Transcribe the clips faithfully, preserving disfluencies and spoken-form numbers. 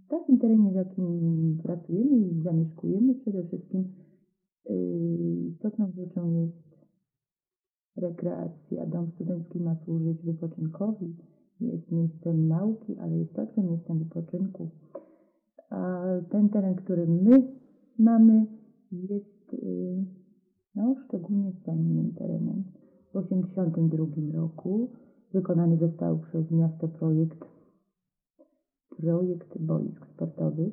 W takim terenie, w jakim pracujemy i zamieszkujemy, przede wszystkim yy, istotną rzeczą jest rekreacja. Dom studencki ma służyć wypoczynkowi, jest miejscem nauki, ale jest także miejscem wypoczynku. A ten teren, który my mamy, jest yy, no, szczególnie cennym terenem. W tysiąc dziewięćset osiemdziesiątym drugim roku wykonany został przez miasto projekt projekt boisk sportowych,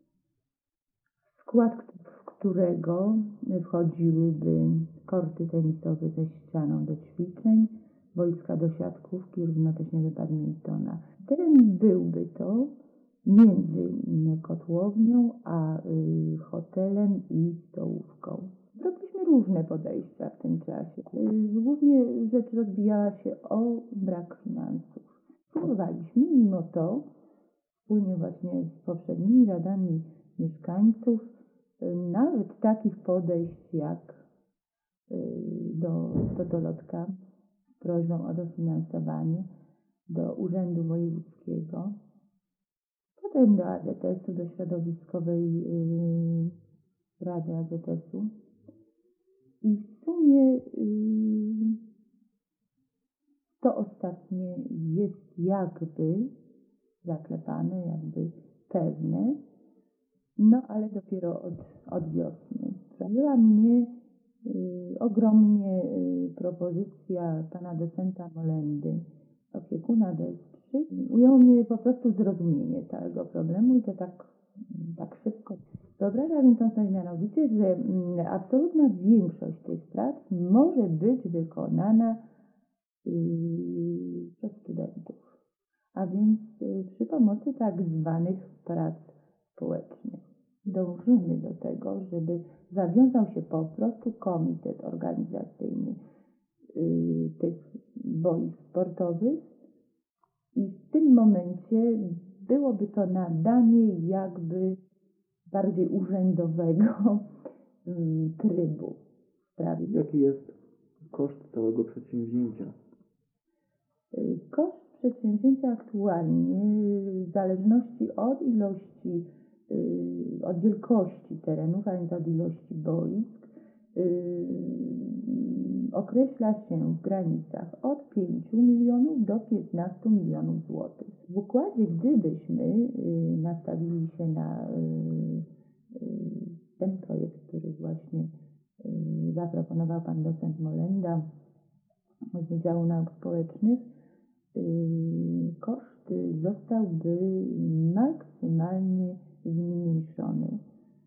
w skład którego wchodziłyby korty tenisowe ze ścianą do ćwiczeń, boiska do siatkówki, równocześnie do badmintona. Teren byłby to między kotłownią a y, hotelem i stołówką. Robiliśmy różne podejścia w tym czasie. Y, głównie rzecz rozbijała się o brak finansów. Próbowaliśmy mimo to wspólnie właśnie z poprzednimi radami mieszkańców y, nawet takich podejść jak y, do, do Dolotka z prośbą o dofinansowanie, do Urzędu Wojewódzkiego, potem do A Z S u, do Środowiskowej yy, Rady A Z S u. I w sumie yy, to ostatnie jest jakby zaklepane, jakby pewne, no ale dopiero od, od wiosny. Zajęła mnie yy, ogromnie yy, propozycja pana docenta Molendy, opiekuna D S trzy. Ujęło mnie po prostu zrozumienie całego problemu i to tak, tak szybko. Wyobrażam więc sobie mianowicie, że mm, absolutna większość tych prac może być wykonana yy, przez studentów, a więc yy, przy pomocy tak zwanych prac społecznych. Dążymy do tego, żeby zawiązał się po prostu komitet organizacyjny yy, tych boisk sportowych i w tym momencie byłoby to nadanie jakby bardziej urzędowego yy, trybu w sprawie. Jaki jest koszt całego przedsięwzięcia? Yy, koszt przedsięwzięcia aktualnie w zależności od ilości Yy, od wielkości terenów, a więc od ilości boisk, yy, określa się w granicach od pięciu milionów do piętnastu milionów złotych. W układzie, gdybyśmy yy, nastawili się na yy, yy, ten projekt, który właśnie yy, zaproponował pan docent Molenda z Wydziału Nauk Społecznych, yy, koszt zostałby maksymalnie zmniejszony.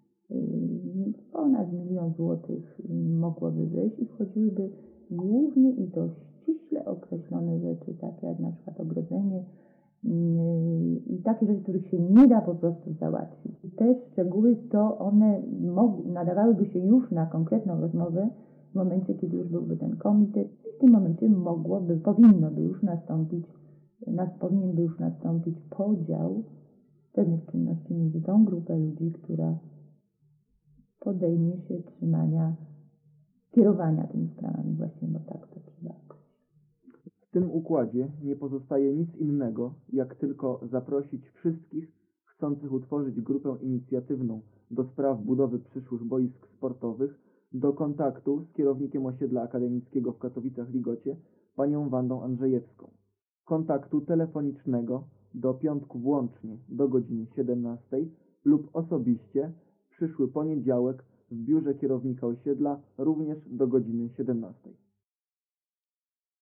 Ponad milion złotych mogłoby wyjść i wchodziłyby głównie i to ściśle określone rzeczy, takie jak na przykład ogrodzenie i takie rzeczy, których się nie da po prostu załatwić. Te szczegóły to one mog- nadawałyby się już na konkretną rozmowę w momencie, kiedy już byłby ten komitet i w tym momencie mogłoby, powinno by już nastąpić, nas, powinien by już nastąpić podział pewnych czynności między tą grupę ludzi, która podejmie się trzymania, kierowania tymi sprawami właśnie, bo tak to trzeba. W tym układzie nie pozostaje nic innego, jak tylko zaprosić wszystkich chcących utworzyć grupę inicjatywną do spraw budowy przyszłych boisk sportowych do kontaktu z kierownikiem osiedla akademickiego w Katowicach-Ligocie, panią Wandą Andrzejewską. Kontaktu telefonicznego do piątku włącznie do godziny siedemnastej lub osobiście przyszły poniedziałek w biurze kierownika osiedla również do godziny siedemnastej.